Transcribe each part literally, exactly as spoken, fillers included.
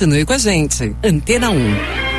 Continue com a gente. Antena um.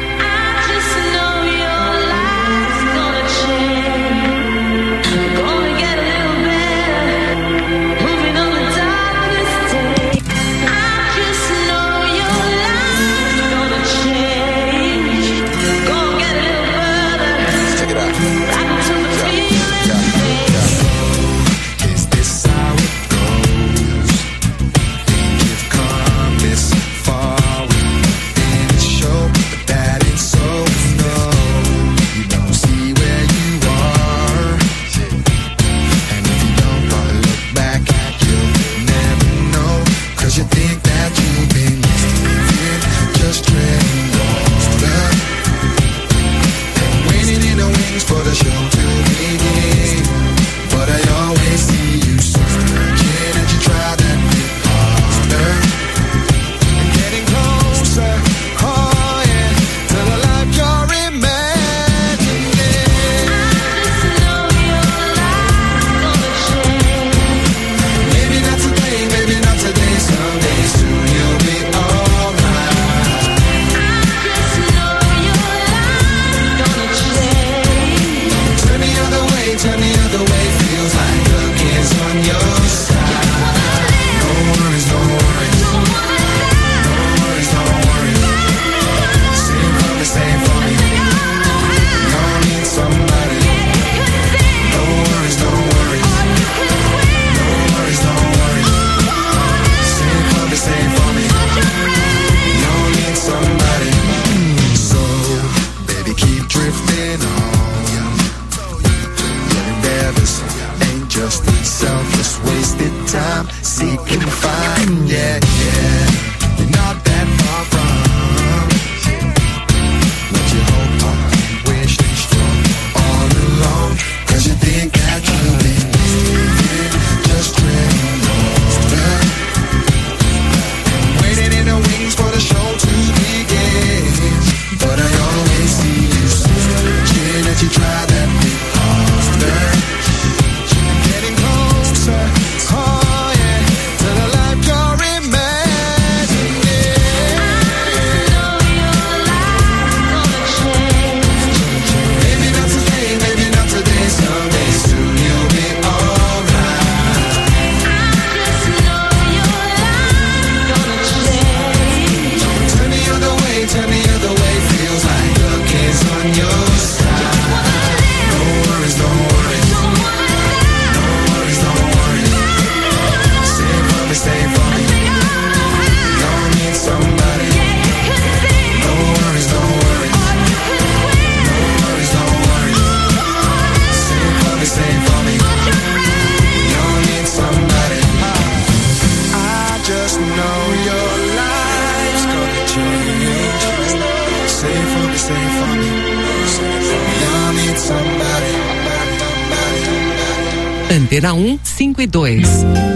Antena um, cinco e dois.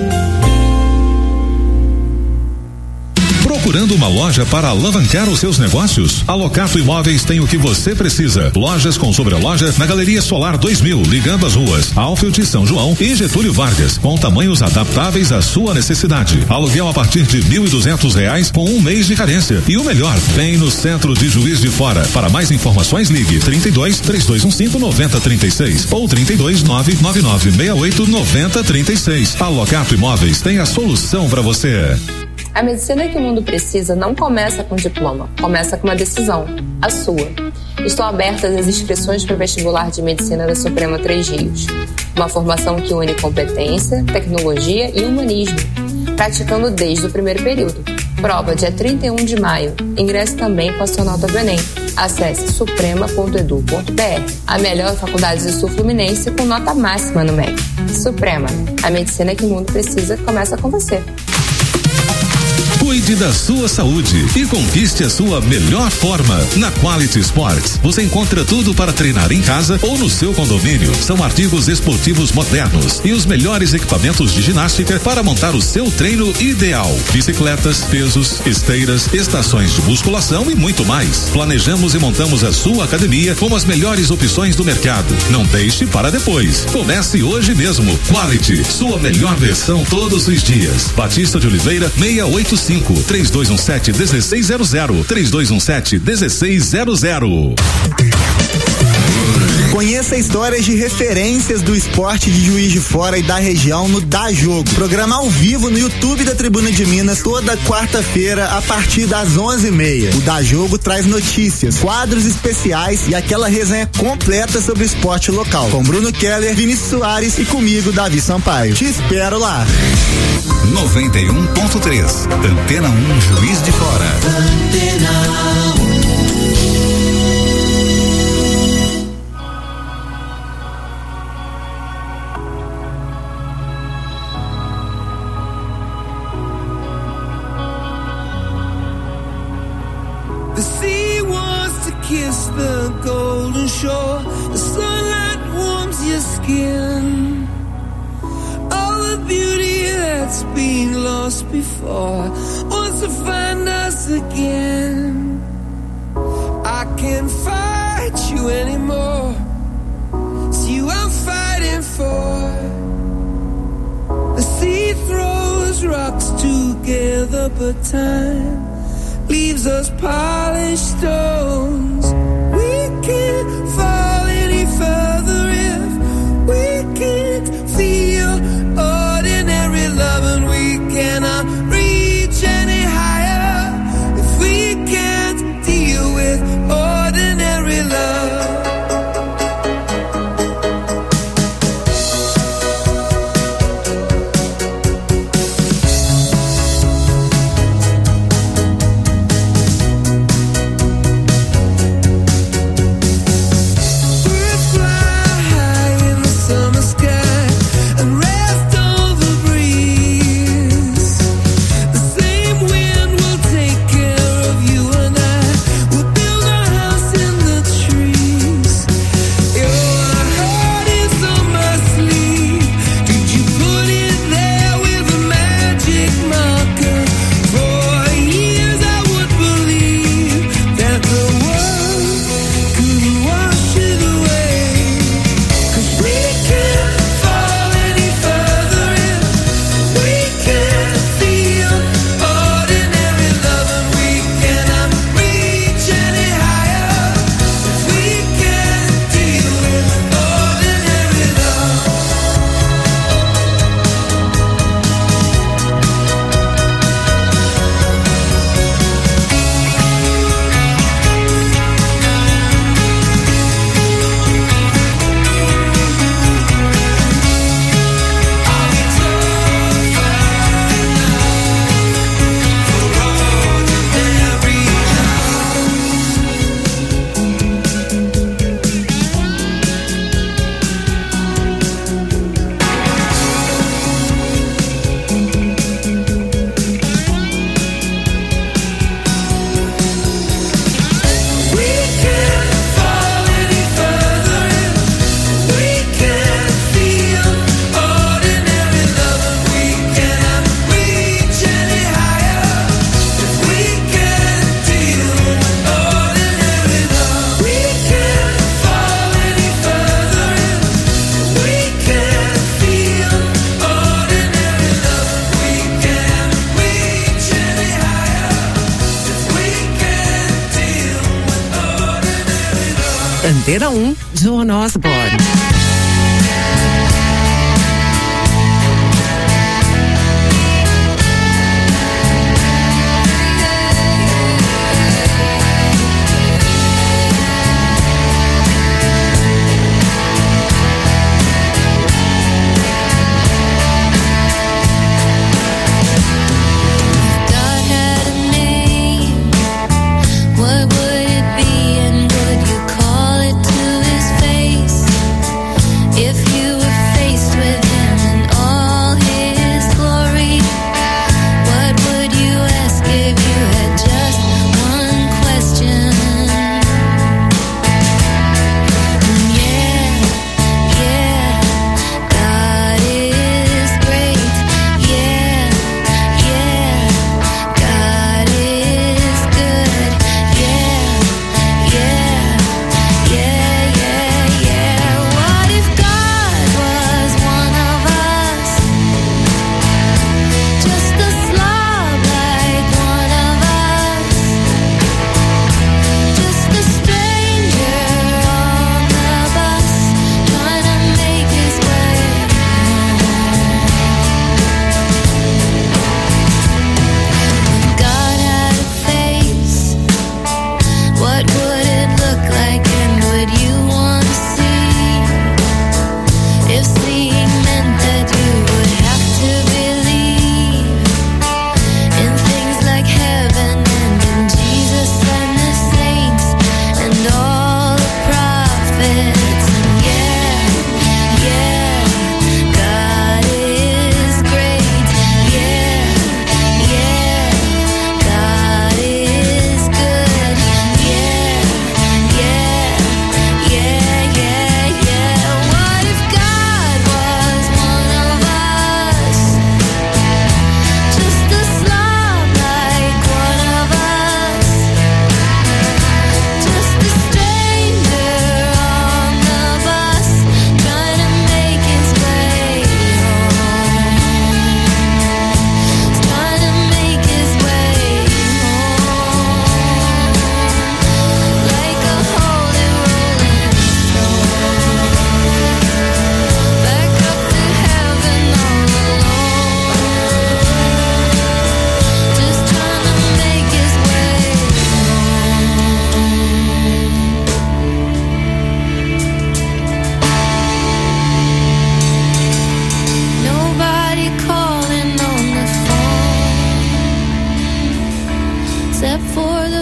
Procurando uma loja para alavancar os seus negócios? A Locato Imóveis tem o que você precisa. Lojas com sobreloja na Galeria Solar dois mil, ligando as ruas Alfield, São João e Getúlio Vargas, com tamanhos adaptáveis à sua necessidade. Aluguel a partir de mil e duzentos reais com um mês de carência. E o melhor, bem no centro de Juiz de Fora. Para mais informações, ligue trinta e dois, três dois um cinco, nove zero três seis ou trinta e dois, nove nove nove seis oito, nove zero três seis. A Locato Imóveis tem a solução para você. A medicina que o mundo precisa não começa com diploma, começa com uma decisão, a sua. Estão abertas as inscrições para o vestibular de medicina da Suprema Três Rios. Uma formação que une competência, tecnologia e humanismo, praticando desde o primeiro período. Prova dia trinta e um de maio. Ingresse também com a sua nota do Enem. Acesse suprema ponto edu ponto br. A melhor faculdade do Sul Fluminense com nota máxima no M E C. Suprema, a medicina que o mundo precisa começa com você. Cuide da sua saúde e conquiste a sua melhor forma. Na Quality Sports, você encontra tudo para treinar em casa ou no seu condomínio. São artigos esportivos modernos e os melhores equipamentos de ginástica para montar o seu treino ideal. Bicicletas, pesos, esteiras, estações de musculação e muito mais. Planejamos e montamos a sua academia com as melhores opções do mercado. Não deixe para depois. Comece hoje mesmo. Quality, sua melhor versão todos os dias. Batista de Oliveira, seiscentos e oitenta e cinco. cinco, três dois um sete, um seis zero zero, três dois um sete, um seis zero zero. Conheça histórias de referências do esporte de Juiz de Fora e da região no Dá Jogo. Programa ao vivo no YouTube da Tribuna de Minas toda quarta-feira a partir das onze e meia. O Dá Jogo traz notícias, quadros especiais e aquela resenha completa sobre o esporte local. Com Bruno Keller, Vinícius Soares e comigo, Davi Sampaio. Te espero lá. noventa e um ponto três. Antena um Juiz de Fora. Antena um. The sea wants to kiss the golden shore. The sunlight warms your skin. All the beauty that's been lost before wants to find us again. I can't fight you anymore. It's you I'm fighting for. The sea throws rocks together, but time leaves us polished stones. We can't fall any further if we can't feel ordinary love, and we cannot reach any higher if we can't deal with ordinary love. Antena um, Joan Osborne. What would it be, and would you call it to his face?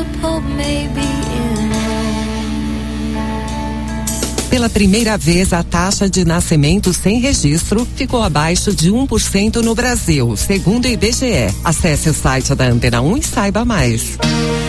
Pope may be in Pela primeira vez, a taxa de nascimento sem registro ficou abaixo de um por cento no Brasil, segundo o I B G E. Acesse o site da Antena um e saiba mais.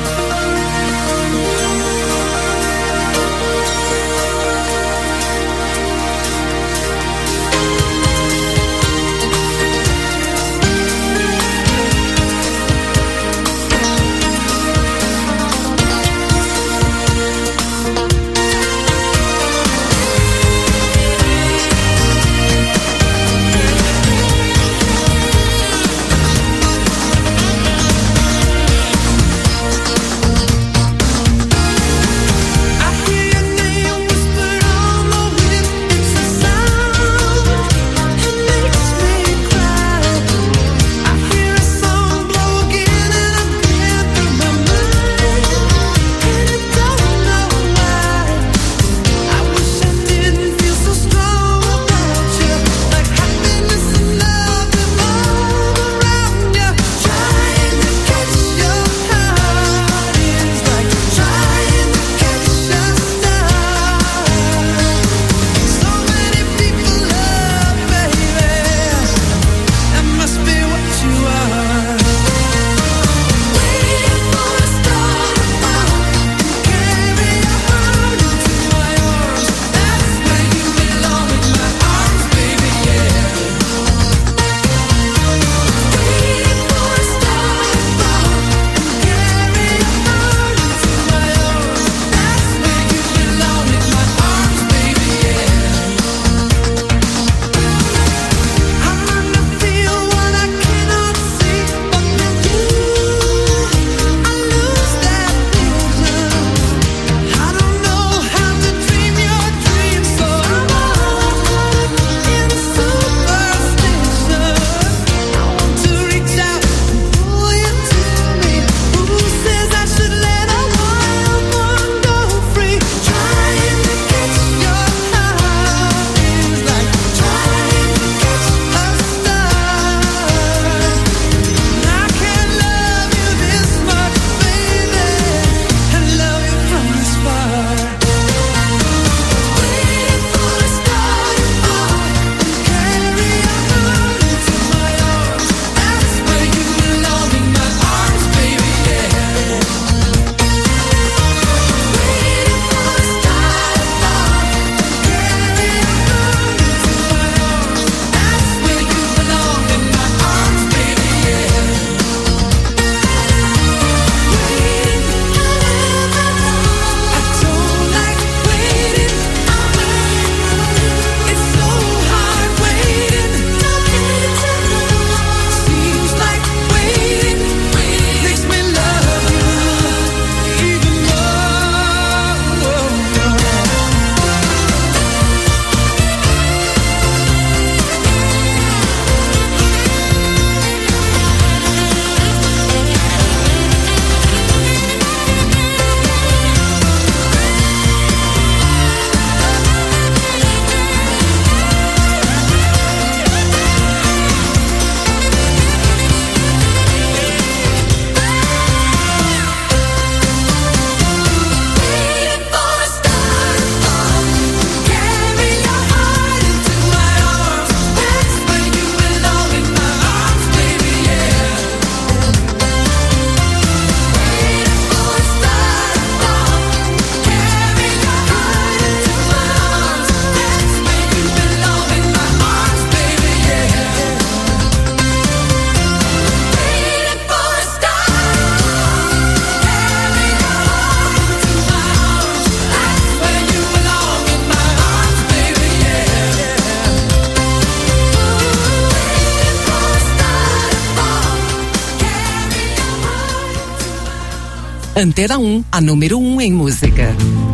Antena um, a número um em música.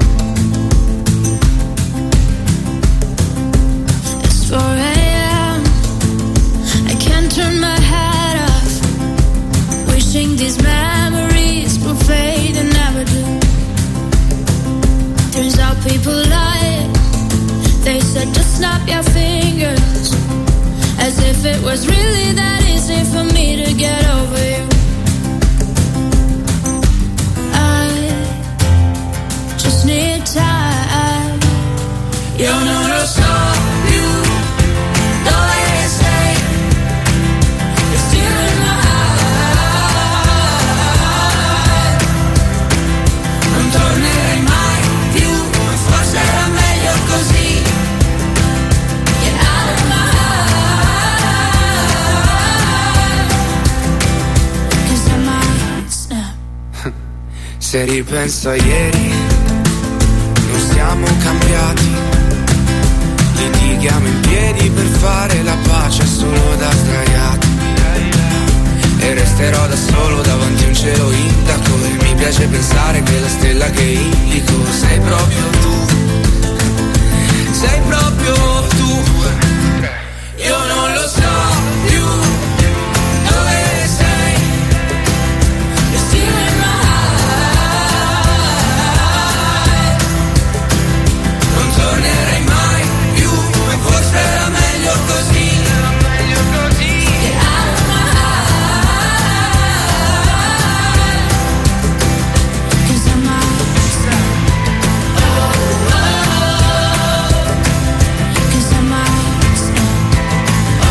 It's four a.m. I can't turn my head off. Wishing these memories will fade and never do. Turns out people lie. They said just snap your fingers, as if it was really that easy for me to get over you. I Se ripenso a ieri, non siamo cambiati. Litighiamo in piedi per fare la pace solo da sdraiati. E resterò da solo davanti a un cielo indaco. E mi piace pensare che la stella che indico sei proprio tu. Sei proprio tu. Io non lo so più dove sei. You're still in my heart. Non tornerai mai più, e forse era meglio così. Era meglio così. Get out of my heart. 'Cause I'm out. Oh, oh, oh. 'Cause I'm out. Oh,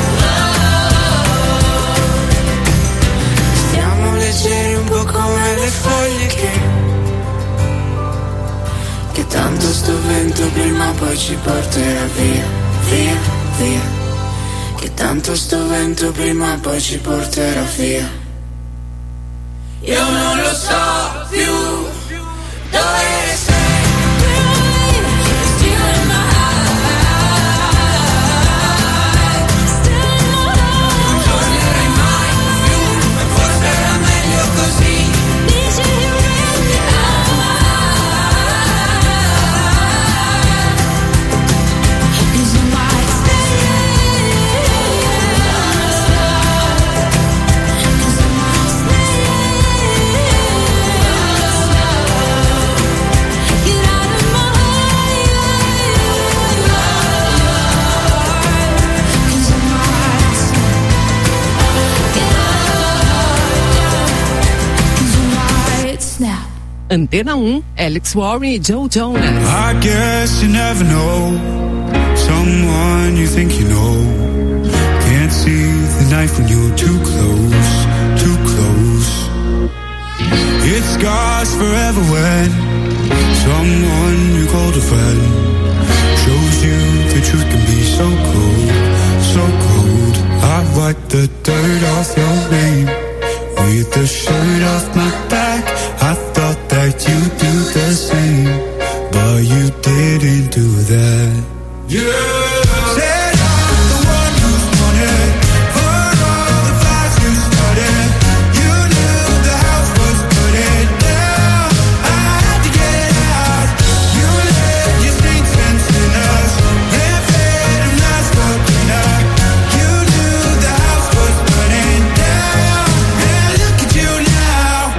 oh, oh. Stiamo leggeri un po' come le foglie che Che tanto sto vento prima o poi ci porterà via, via, via. Che tanto sto vento prima o poi ci porterà via. Io non lo so più dove sei. Still in my heart. Non tornerai mai più, e forse era meglio così. Dici che Antena um, Alex Warren e Joe Jonas. I guess you never know someone you think you know. Can't see the knife when you're too close, too close. It scars forever when someone you called a friend shows you the truth can be so cold, so cold. I wipe the dirt off your name with the shirt off my back. I thought that you'd do the same, but you didn't do that. Yeah. Said I'm the one who's wanted for all the fights you started. You knew the house was burning down. I had to get out. You left your saints and sinners and fed them last for dinner. You knew the house was burning down, and look at you now.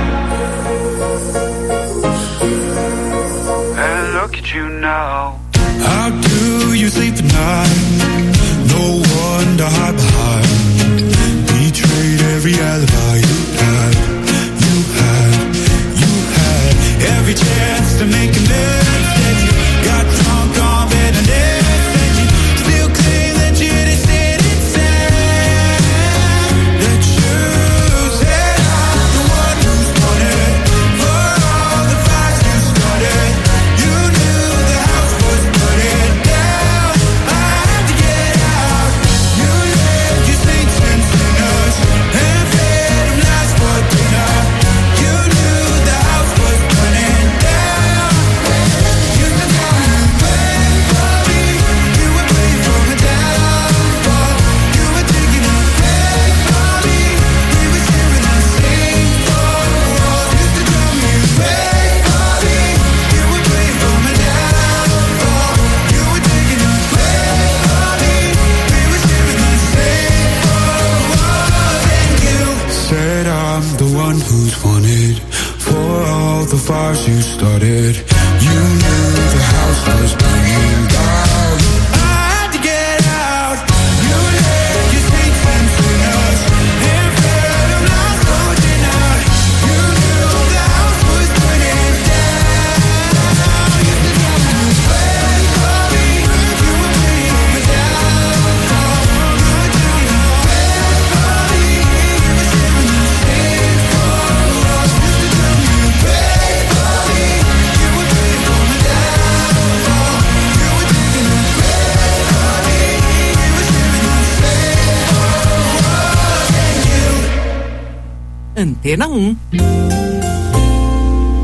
And look at you now. How do you sleep at night? No one to hide behind. Betrayed every alibi you had. You had, you had every chance to make amends. That you got drunk on bed and then said you still claim that you didn't say it said that you said I'm the one who's wanted for all the fights you started. You knew the house was burning down. I had to get out. You left your saints and sinners and fed them last for dinner. You knew the house was burning down. You said you would wait for me. You would wait for my downfall. You were taking a break for me. We were sharing the same four walls. You said you would wait for me. You would wait for my downfall. You were taking a break for me. We were sharing the same four walls. And you said I'm the one who's wanted for all the fires you started. You knew the house was burning down. I had to get out. You left your saints and sinners and fed them last for dinner. You knew the house was burning down. You said you would wait for me. You would wait for my downfall. You were taking a break for me. We were sharing the same four walls. You said you would wait for me. You would wait for my downfall. You were taking a break for me. We were sharing the same four walls. And you. Antena um.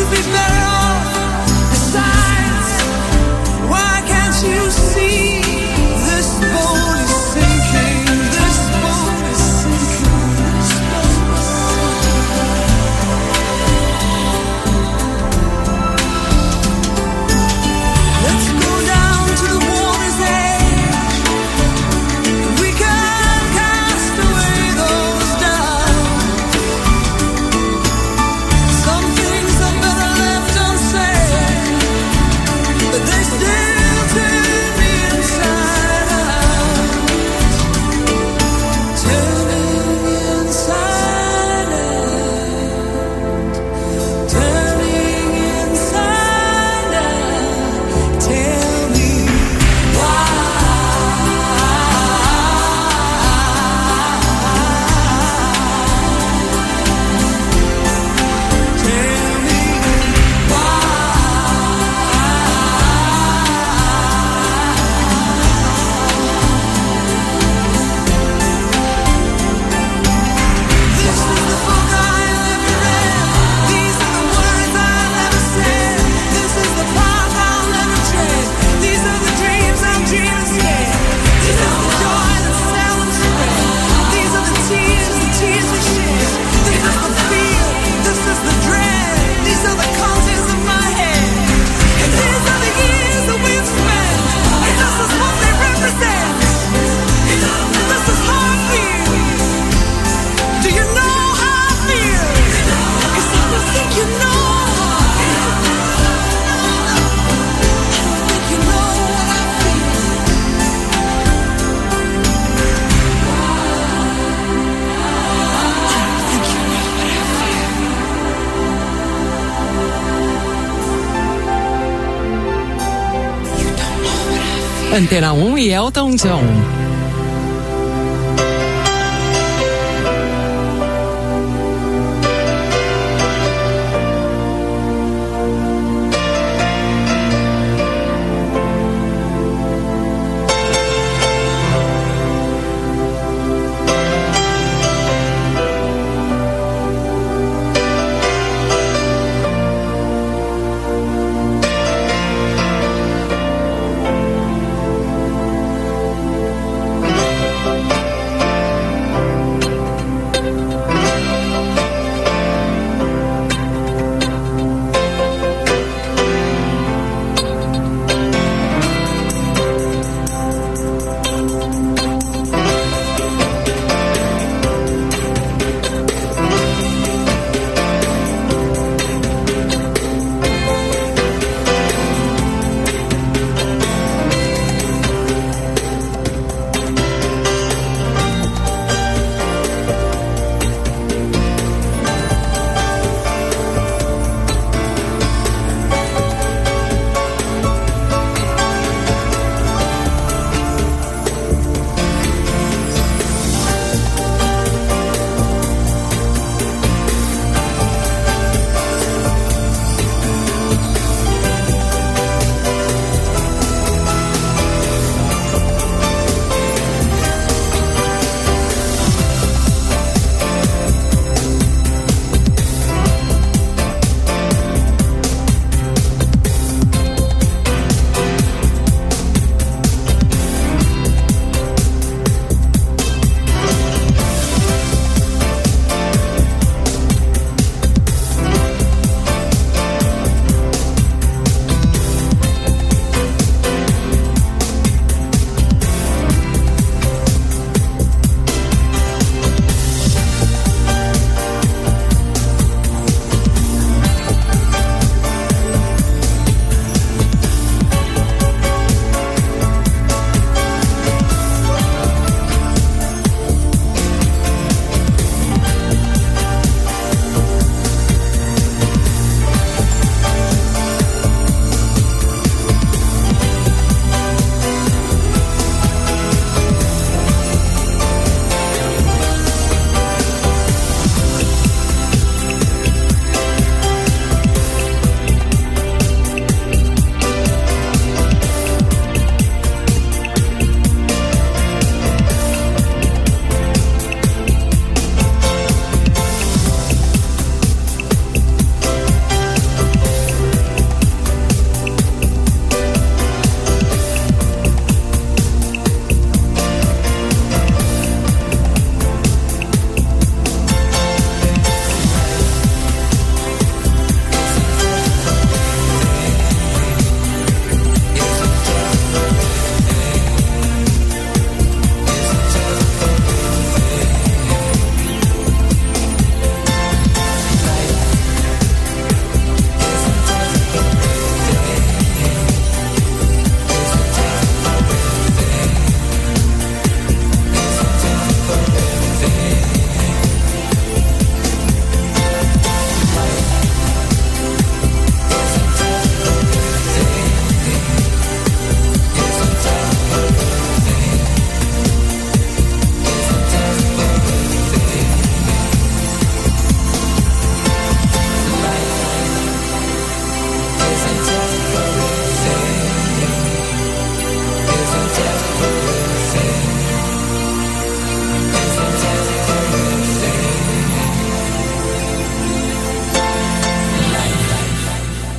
Antena um e Elton John.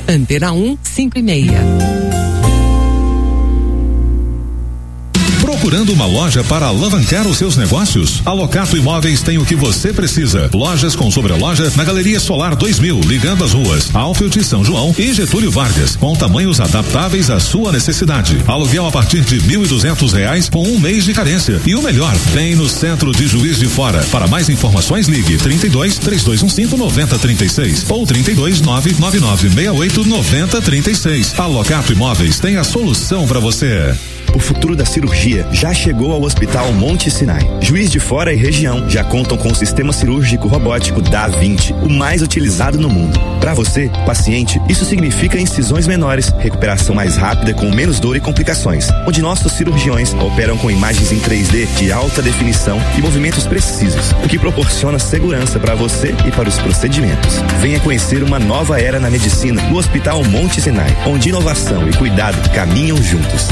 Antena um, cinco e meia. Procurando uma loja para alavancar os seus negócios? A Locato Imóveis tem o que você precisa. Lojas com sobreloja na Galeria Solar dois mil, ligando as ruas Alfield, São João e Getúlio Vargas, com tamanhos adaptáveis à sua necessidade. Aluguel a partir de mil e duzentos reais com um mês de carência. E o melhor, bem no centro de Juiz de Fora. Para mais informações, ligue trinta e dois, três dois um cinco, nove zero três seis ou trinta e dois, nove nove nove seis oito, nove zero três seis. A Locato Imóveis tem a solução para você. O futuro da cirurgia já chegou ao Hospital Monte Sinai. Juiz de Fora e região já contam com o sistema cirúrgico robótico Da Vinci, o mais utilizado no mundo. Para você, paciente, isso significa incisões menores, recuperação mais rápida com menos dor e complicações, onde nossos cirurgiões operam com imagens em três D de alta definição e movimentos precisos, o que proporciona segurança para você e para os procedimentos. Venha conhecer uma nova era na medicina no Hospital Monte Sinai, onde inovação e cuidado caminham juntos.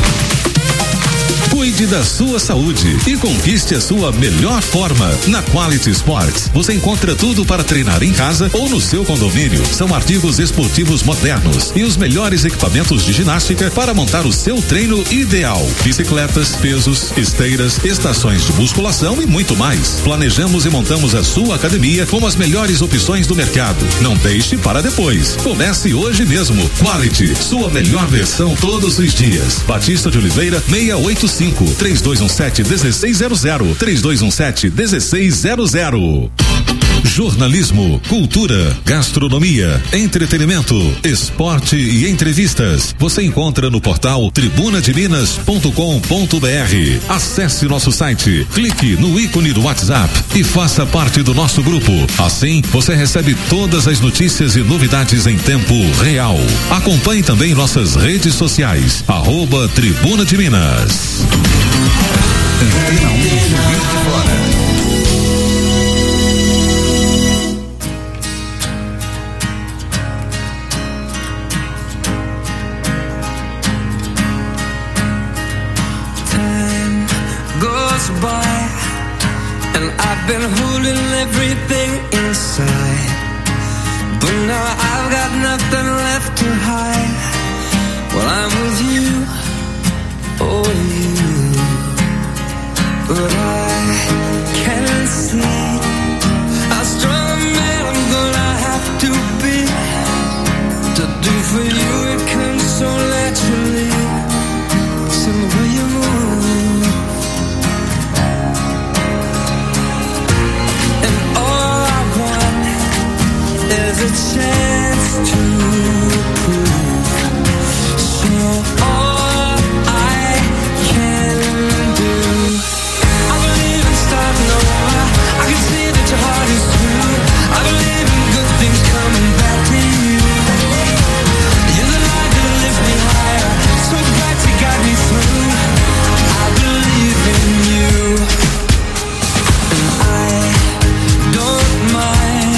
Cuide da sua saúde e conquiste a sua melhor forma. Na Quality Sports, você encontra tudo para treinar em casa ou no seu condomínio. São artigos esportivos modernos e os melhores equipamentos de ginástica para montar o seu treino ideal. Bicicletas, pesos, esteiras, estações de musculação e muito mais. Planejamos e montamos a sua academia com as melhores opções do mercado. Não deixe para depois. Comece hoje mesmo. Quality, sua melhor versão todos os dias. Batista de Oliveira, seiscentos e oitenta e cinco, três dois um sete, um seis zero zero, três dois um sete, um seis zero zero. Jornalismo, cultura, gastronomia, entretenimento, esporte e entrevistas. Você encontra no portal tribuna de minas ponto com ponto br. Acesse nosso site, clique no ícone do WhatsApp e faça parte do nosso grupo. Assim, você recebe todas as notícias e novidades em tempo real. Acompanhe também nossas redes sociais, arroba Tribuna de Minas. Antena um, Juiz de Fora. By, and I've been holding everything inside, but now I've got nothing left to hide. Well, I'm with you, oh you, but I can't see how strong a man I'm gonna have to be to do for you. It comes so naturally, it's in the way you move. There's a chance to prove. So all I can do, I believe in starting over. I can see that your heart is true. I believe in good things coming back to you. You're the light that lifts me higher, so bright you got me through. I believe in you, and I don't mind.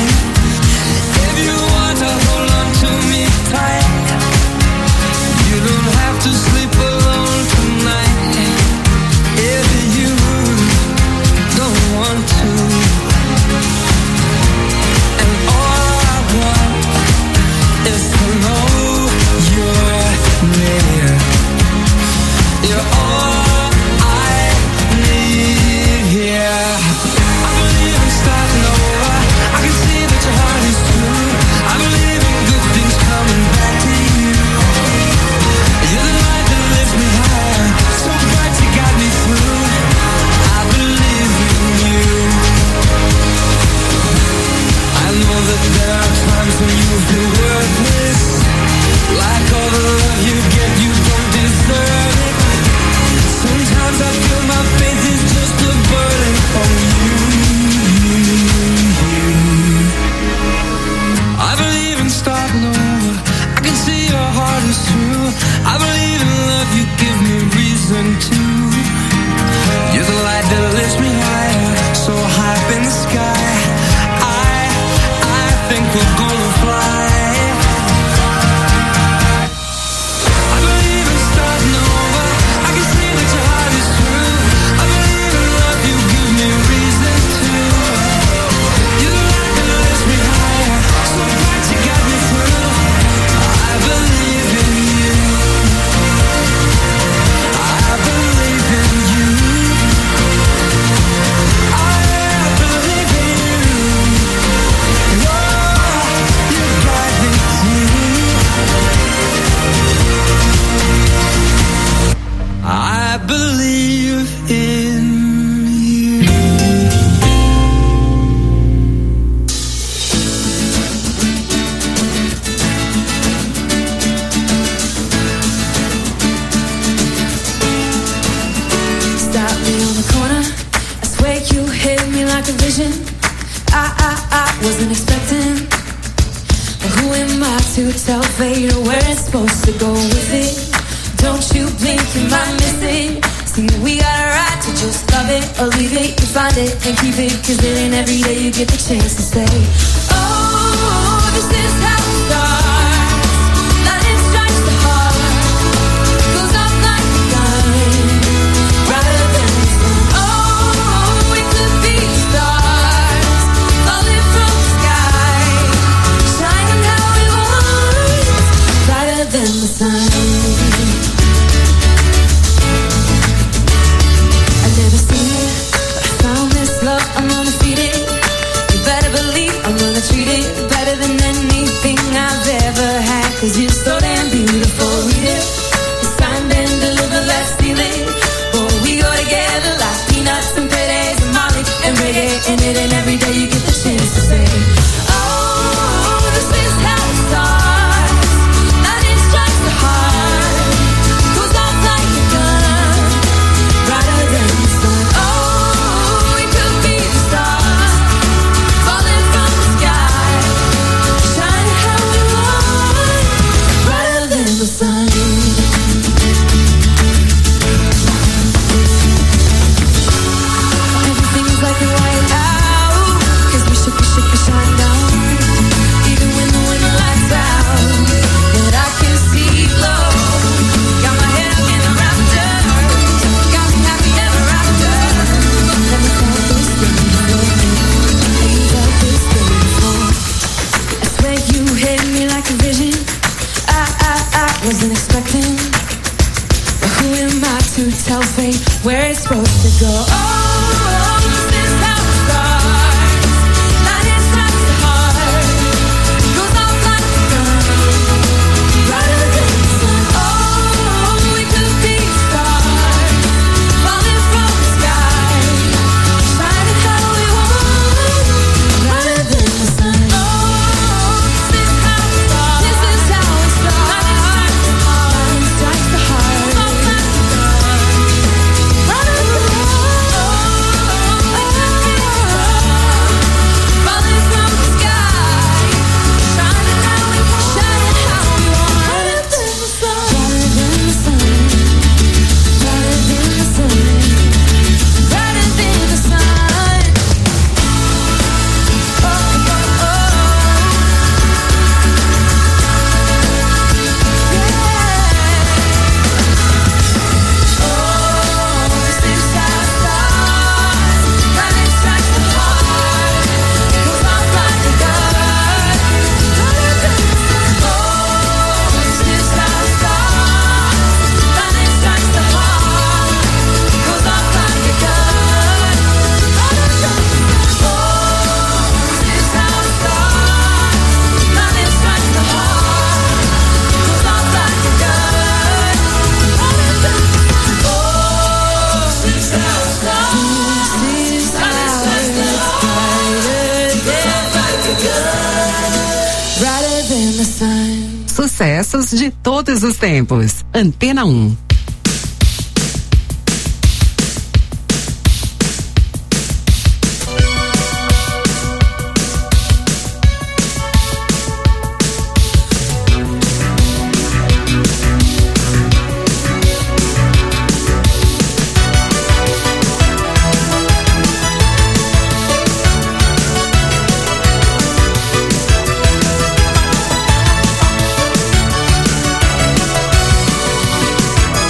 You don't have to sleep alone tonight if you don't want to. And all I want is to know you're near. You're all I need here. I believe in starting over. I can see that your heart is true. I believe in good things coming back to you. You're the light that lifts me higher, so bright you got me through. I believe in you. I know that there are times when you feel worthless, like all the love you get you don't deserve it. Sometimes I feel my faith is just a burden on you. I believe in starting over. I can see your heart is true. I believe in love, you give me reason to. You're the light that lifts me higher, so high up in the sky. I, I think we're gonna fly. I believe in starting over. I can see that your heart is true. I believe in love, you give me reason to. You're the light that lifts me higher, so bright you got me through. I believe vision I, I, I wasn't expecting. But who am I to tell fate where it's supposed to go with it? Don't you blink, you might miss it. See, we got a right to just love it or leave it. You find it and keep it, cause it ain't every day you get the chance to say, oh, this is how it starts. Lightning strikes the heart, goes off like a gun, brighter than the sun. Oh, we could be stars, falling from the sky, shining how we want, brighter than the sun. I'm gonna feed it. You better believe I'm gonna treat it better than anything I've ever had. Cause you're so damn beautiful. Read it, it's signed and delivered, let's steal it. Boy, we go together like peanuts and peres and Molly and reggae. And it ain't every day you get the chance to say, oh, this is how it starts. Lightning strikes the heart, goes off like a gun, brighter than the sun. Oh, sun. Everything's like a white out, cause we should, we should, we shine down. Even when the wind lights out, but I can see glow. Got my head up in the rafters, got me happy ever after. Never felt this thing before, never felt this thing before. I swear you hit me like a vision. I, I, I wasn't expecting. But who am I to tell fate where it's supposed to go? Oh, this is how it starts. Lightning strikes the heart, goes off like a gun, brighter than the sun. Oh, we could be stars, falling from the sky, shining how we want, brighter than the sun. Oh, this is how it starts. This is how it starts. Lightning strikes the heart, goes off like a gun, brighter than the sun. Oh, we could be stars, falling from the sky, shining how we want, shining how we want, brighter than the sun, brighter than the sun, brighter than the sun, brighter than the sun. Oh, oh, oh. Sucessos de todos os tempos. Antena um. Oh,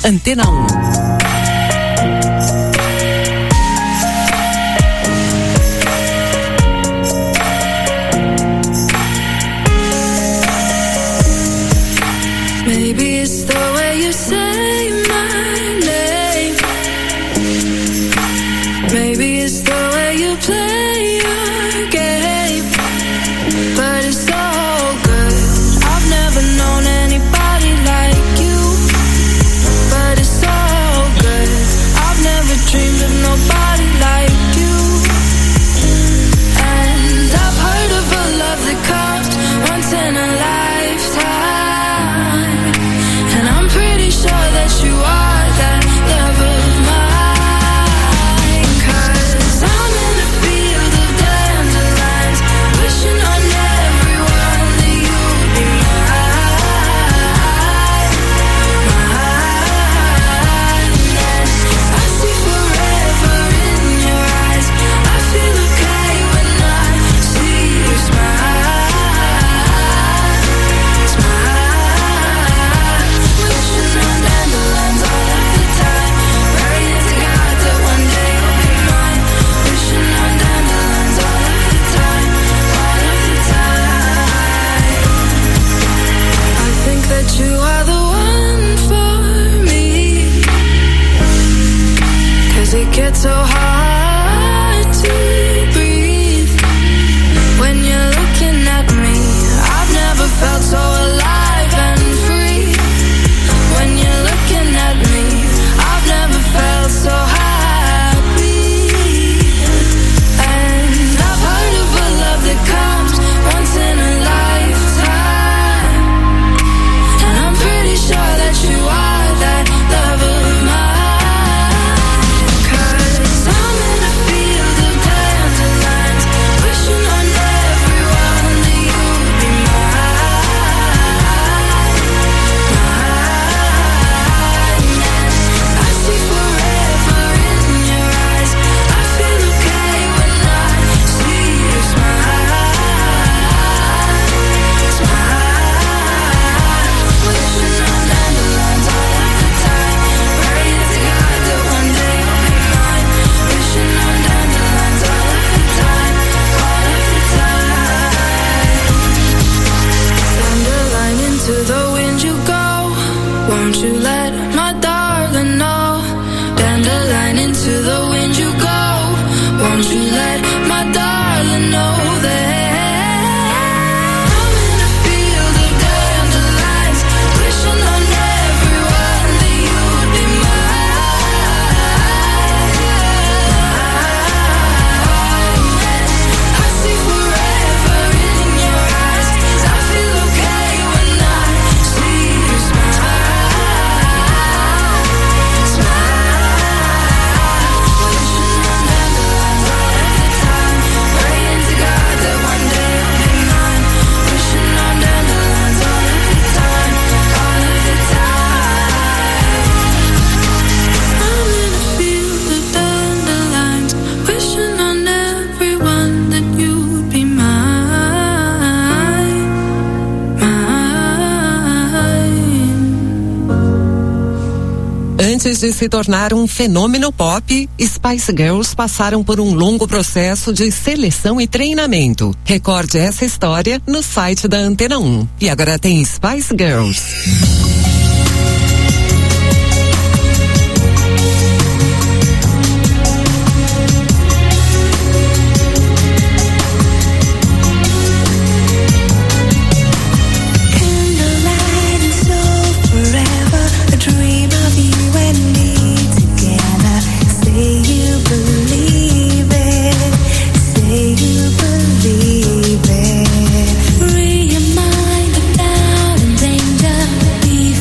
Antena um. Maybe it's the way you say my name. Maybe it's the way you play your game. But it's so good. I've never known anybody like you. But it's so good. I've never dreamed of nobody like you. And I've heard of a love that comes once in a lifetime. Sure that you are that love of mine. 'Cause I'm in a field of dandelions, wishing on everyone that you'd be mine, mine. And I see forever in your eyes. I feel okay when I see you smile, smile. Wishing on dandelions all of the time, praying to God that one day you'll be mine. Wishing on dandelions all of the time, all of the time. I think that you are the one for me, 'cause it gets so hard to breathe when you're looking at me. I've never felt so alive and free. When you're looking at me, I've never felt so happy. And I've heard of a love that comes once in a lifetime. And I'm pretty sure that you are that love of mine. 'Cause I'm in a field of dandelions, wishing on everyone that you'd be mine, mine. I see forever in your eyes. I feel okay when I see you smile, smile. Wishing on dandelions all of the time, praying to God that one day you'll be mine. Wishing on dandelions all of the time, all of the time. Dandelion into the wind you go. Won't you let my darling know? Dandelion into the wind you go. Won't you let my darling know that I'm in a field of dandelions, wishing on everyone that you'd be mine, mine. I see forever in your eyes. I feel okay when I see you smile, smile. Wishing on dandelions all of the time, praying to God that one day you'll be mine. Wishing on dandelions all of the time, all of the time. I'm in a field of dandelions, wishing on everyone that you'd be mine, mine. Antes de se tornar um fenômeno pop, Spice Girls passaram por um longo processo de seleção e treinamento. Recorde essa história no site da Antena um. E agora tem Spice Girls. Candlelight and soul forever, a dream of you and me together. Say you believe it, say you believe it. Free your mind of doubt and danger, be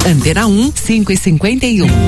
Antena um, cinco e cinquenta e um.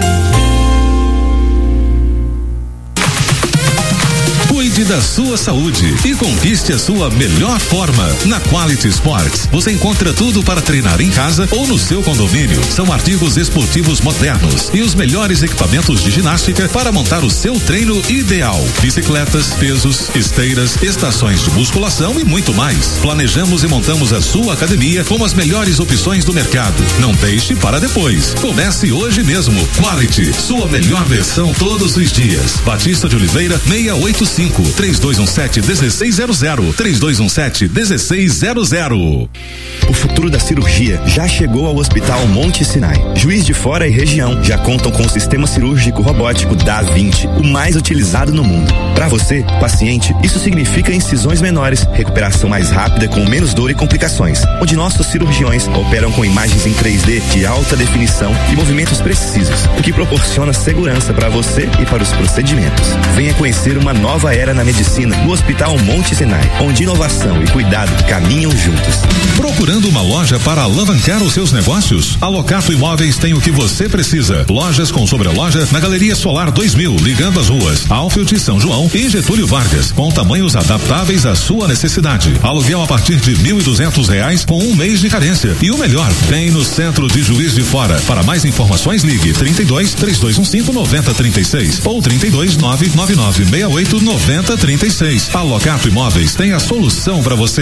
Cuide da sua saúde e conquiste a sua melhor forma. Na Quality Sports, você encontra tudo para treinar em casa ou no seu condomínio. São artigos esportivos modernos e os melhores equipamentos de ginástica para montar o seu treino ideal. Bicicletas, pesos, esteiras, estações de musculação e muito mais. Planejamos e montamos a sua academia com as melhores opções do mercado. Não deixe para depois. Comece hoje mesmo. Quality, sua melhor versão todos os dias. Batista de Oliveira, seiscentos e oitenta e cinco, três dois um sete, um seis zero zero, três dois um sete, um seis zero zero. O futuro da cirurgia já chegou ao Hospital Monte Sinai. Juiz de Fora e região já contam com o sistema cirúrgico robótico Da Vinci, o mais utilizado no mundo. Para você, paciente, isso significa incisões menores, recuperação mais rápida com menos dor e complicações, onde nossos cirurgiões operam com imagens em três D de alta definição e movimentos precisos, o que proporciona segurança para você e para os procedimentos. Venha conhecer uma nova era na medicina no Hospital Monte Sinai, onde inovação e cuidado caminham juntos. Procurando uma loja para alavancar os seus negócios? A Locato Imóveis tem o que você precisa. Lojas com sobreloja na Galeria Solar dois mil, ligando as ruas Alfield, São João e Getúlio Vargas, com tamanhos adaptáveis à sua necessidade. Aluguel a partir de mil e duzentos reais com um mês de carência. E o melhor, tem no centro de Juiz de Fora. Para mais informações, ligue trinta e dois, três dois um cinco, nove zero três seis ou trinta e dois, nove nove nove seis oito nove zero três seis. A Locato Imóveis tem a solução para você.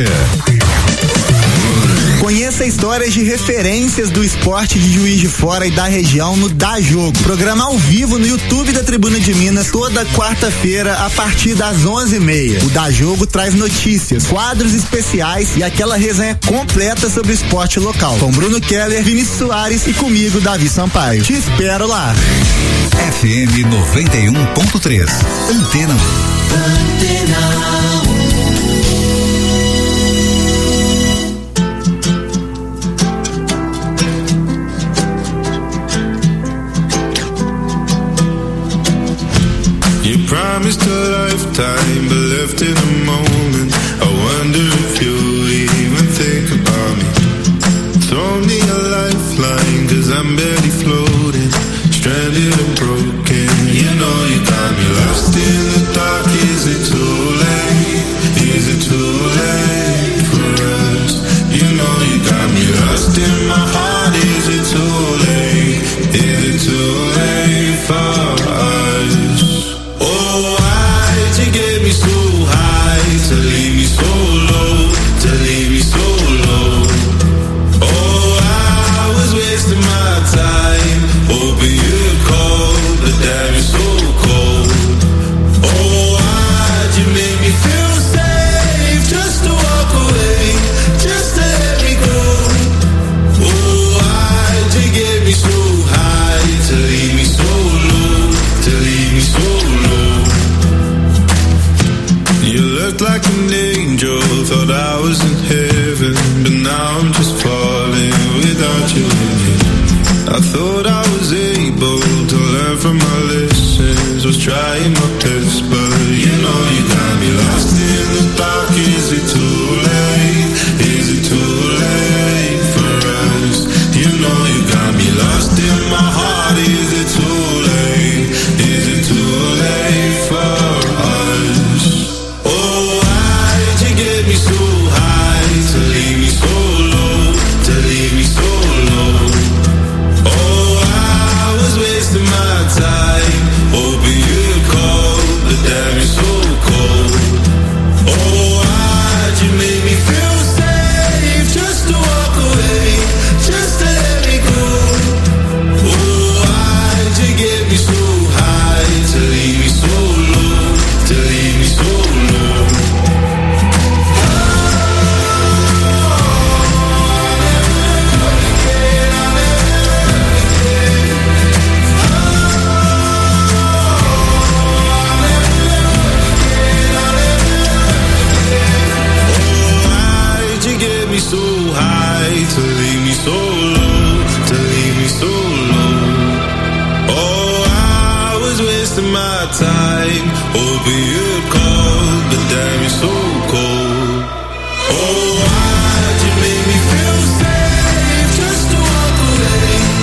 Conheça histórias de referências do esporte de Juiz de Fora e da região no Dá Jogo. Programa ao vivo no YouTube da Tribuna de Minas toda quarta-feira a partir das onze e meia. O Dá Jogo traz notícias, quadros especiais e aquela resenha completa sobre o esporte local. Com Bruno Keller, Vinícius Soares e comigo, Davi Sampaio. Te espero lá. F M noventa e um ponto três. Antena um. Antena um. You promised a lifetime, but left in a moment. I wonder if you even think about me. Throw me a lifeline, cause I'm barely floating, stranded and broken. You know you got me lost in the dark. Is it too late? Is it too late for us? You know you got me lost in my heart. Is it too late? Is it too late for us? Oh, why'd you get me so high to leave me so low, to leave me so low? Oh, I was wasting my time, hoping you'd call, but damn, you're so cold. Oh, why'd you make me feel safe just to walk away, just to let me go? Oh, why'd you get me so high to leave me so low, to leave me so low? You looked like an angel, thought I was in heaven, but now I'm just falling without you in it. I thought I was able to learn from my lessons, was trying my best, but you know you got me lost in the dark. Is it too late? Is it too late for us? You know you got me lost in my heart. Is it too late? Is it too late for us? Oh, why'd you get me so high to leave me so low, to leave me so low? Oh, I was wasting my time, hoping you'd call, but damn, you're so cold. Oh, why'd you make me feel safe just to walk away, just to let me go? Oh, why'd you get me so high to leave me so low, to leave me so low? Why'd you get me so high to leave me so low, to leave me so low? Oh, I was wasting my time, hoping you'd call, but damn, you're so cold. Oh, why'd you make me feel safe just to walk away,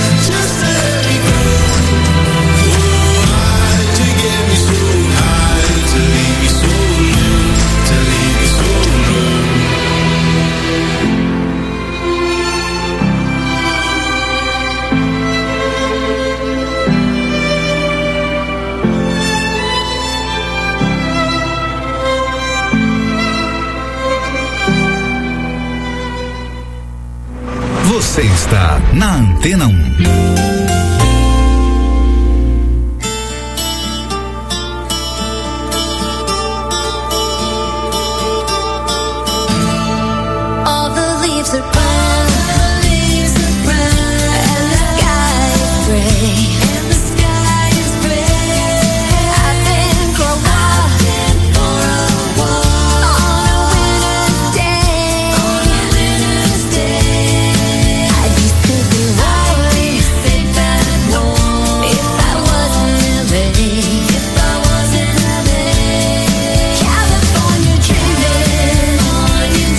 Você está na Antena um.